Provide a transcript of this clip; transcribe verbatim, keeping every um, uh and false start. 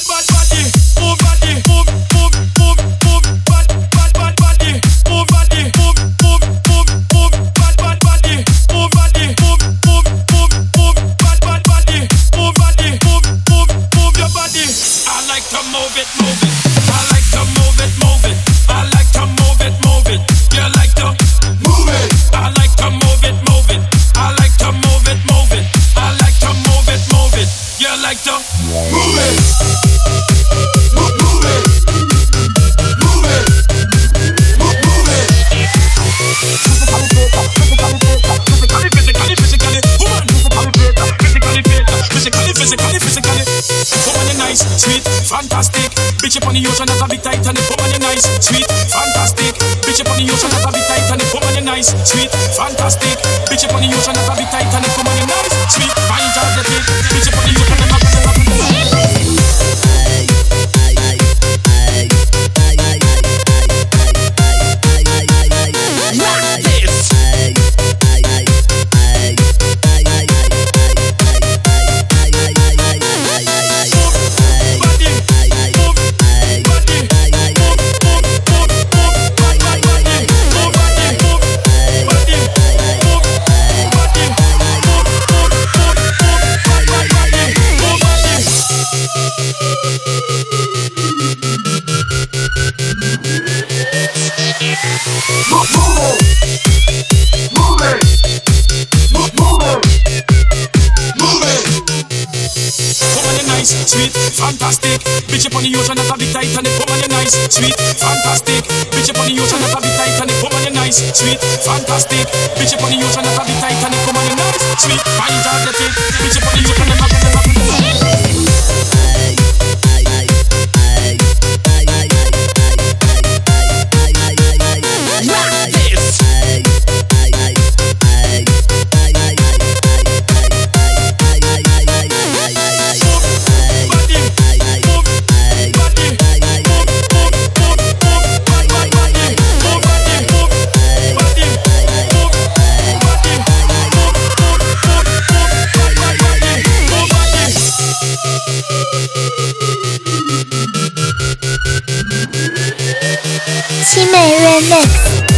Fantastic, bitch up on the ocean, that's a big Titanic. Woman, you nice, sweet, fantastic. Bitch up on the ocean, that's a big Titanic. Woman, you nice, sweet, fantastic. Bitch up on the ocean, that's a big Titanic. Woman, you nice, sweet, fantastic. Bitch up on the ocean, that's a big Titanic. Sweet, fantastic. Bitch up on the ocean, that's a big Titanic. Woman, you nice, sweet, fantastic. Bitch up on the ocean, that's a big Titanic. Woman, you nice, sweet, fantastic. Bitch up on the ocean, that's a big Titanic. Woman, you nice, sweet, fantastic. Bitch up on the ocean, that's a big Titanic. Remix